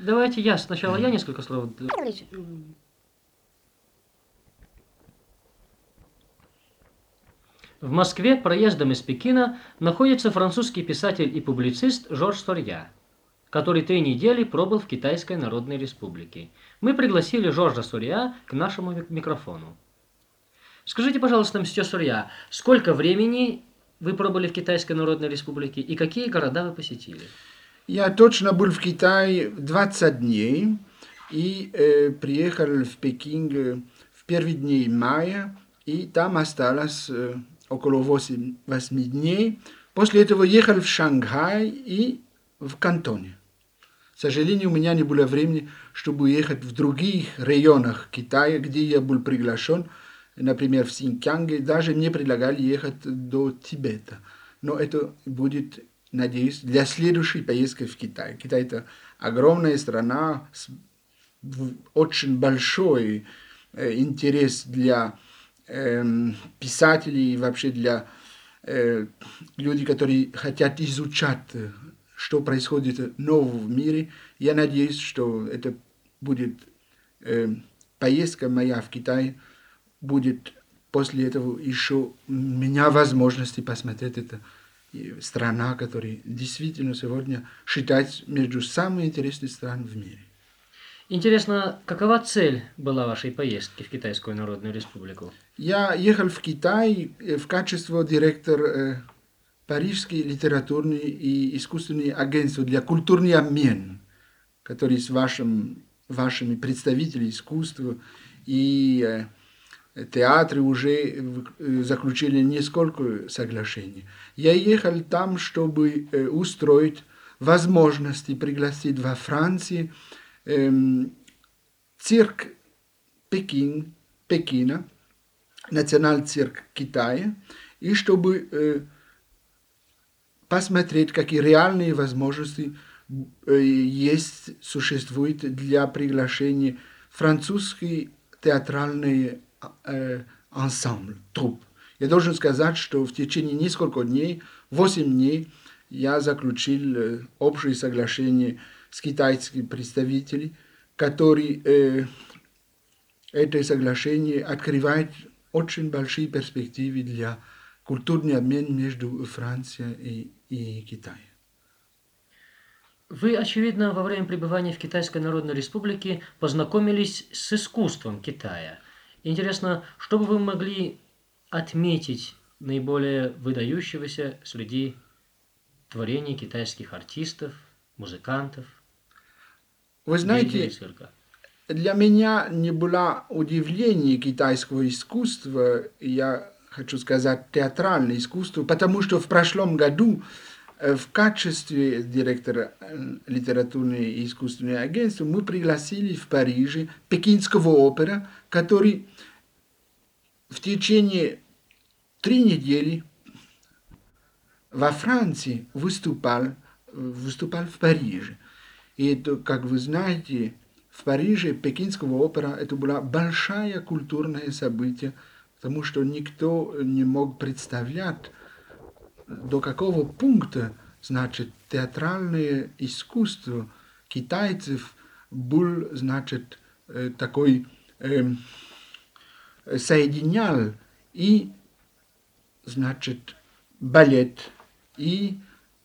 Давайте я сначала несколько слов. В Москве проездом из Пекина находится французский писатель и публицист Жорж Сорья, который 3 недели пробыл в Китайской Народной Республике. Мы пригласили Жоржа Сорья к нашему микрофону. Скажите, пожалуйста, мсье Сорья, сколько времени вы пробыли в Китайской Народной Республике и какие города вы посетили? Я точно был в Китае 20 дней и приехал в Пекин в первые дни мая, и там осталось около 8 дней. После этого ехал в Шанхай и в Кантоне. К сожалению, у меня не было времени, чтобы ехать в других районах Китая, где я был приглашен. Например, в Синьцзяне даже мне предлагали ехать до Тибета. Но это будет, надеюсь, для следующей поездки в Китай. Китай – это огромная страна с очень большой интерес для писателей и вообще для людей, которые хотят изучать, что происходит нового в мире. Я надеюсь, что это будет поездка моя в Китай, будет после этого еще у меня возможности посмотреть это страна, которая действительно сегодня считается между самыми интересными странами в мире. Интересно, какова цель была вашей поездки в Китайскую Народную Республику? Я ехал в Китай в качестве директора Парижской литературной и искусственной агентства для культурный обмен, который с вашими представителями искусства и театры уже заключили несколько соглашений. Я ехал там, чтобы устроить возможности пригласить во Франции цирк Пекина, национальный цирк Китая, и чтобы посмотреть, какие реальные возможности существуют для приглашения французской театральной ансамбль, труп. Я должен сказать, что в течение нескольких дней, 8 дней, я заключил общее соглашение с китайскими представителями, которые это соглашение открывает очень большие перспективы для культурного обмена между Францией и Китаем. Вы, очевидно, во время пребывания в Китайской Народной Республике познакомились с искусством Китая. Интересно, что бы вы могли отметить наиболее выдающегося среди творений китайских артистов, музыкантов, Вы знаете, для меня не было удивления китайского искусства, я хочу сказать театральное искусство, потому что в прошлом году в качестве директора литературного и искусственного агентства мы пригласили в Париже пекинского опера, который в течение 3 недели во Франции выступал в Париже. И это, как вы знаете, в Париже пекинского опера это было большое культурное событие, потому что никто не мог представлять, до какого пункта, значит, театральное искусство китайцев был, значит, такой соединял и, значит, балет, и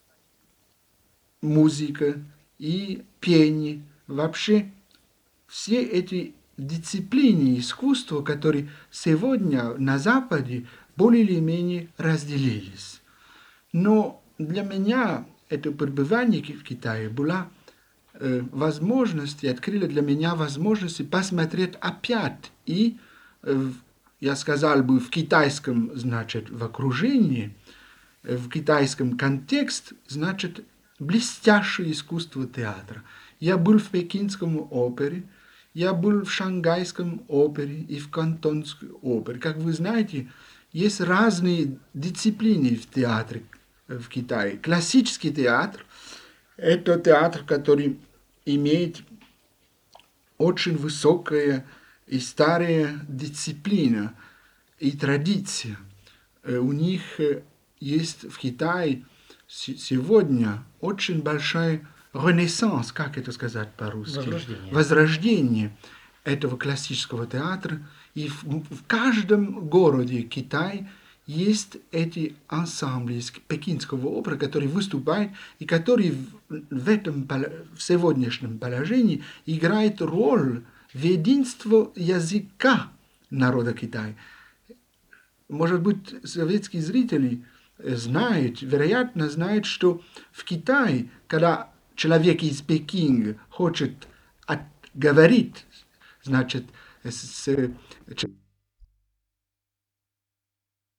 музыка, и пение. Вообще все эти дисциплины искусства, которые сегодня на Западе более или менее разделились. Но для меня это пребывание в Китае была возможность, открыла для меня возможность посмотреть опять и, я сказал бы, в китайском, значит, в окружении, в китайском контексте, значит, блестящее искусство театра. Я был в пекинском опере, я был в шанхайском опере и в кантонской опере. Как вы знаете, есть разные дисциплины в театре в Китае. Классический театр – это театр, который имеет очень высокая и старая дисциплина и традиция. У них есть в Китае сегодня очень большая ренессанс, как это сказать по-русски? Возрождение. Возрождение этого классического театра. И в каждом городе Китая есть эти ансамбли из пекинского опера, которые выступают и которые в сегодняшнем положении играют роль в единстве языка народа Китая. Может быть, советские зрители знают, вероятно, знают, что в Китае, когда человек из Пекина хочет говорить, значит, с